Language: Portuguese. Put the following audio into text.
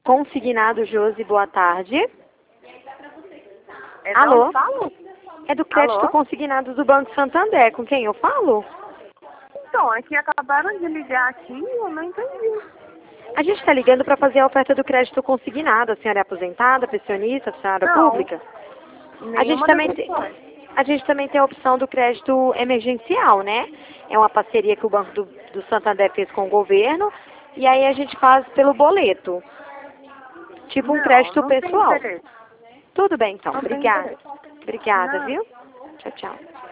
Consignado Josi, boa tarde. Alô? É do crédito Alô? consignado do Banco Santander. Com quem eu falo? Então, é que acabaram de ligar aqui e eu não entendi. A gente está ligando para fazer a oferta do crédito consignado. A senhora é aposentada, pensionista, funcionária Não, pública? nenhuma das opções. A gente também tem a opção do crédito emergencial, né? É uma parceria que o Banco do Santander fez com o governo. E aí a gente faz pelo boleto. Tipo um crédito Não tem pessoal. interesse. Tudo bem, então. Não tem Obrigada. interesse. Obrigada, Não. viu? Tchau, tchau.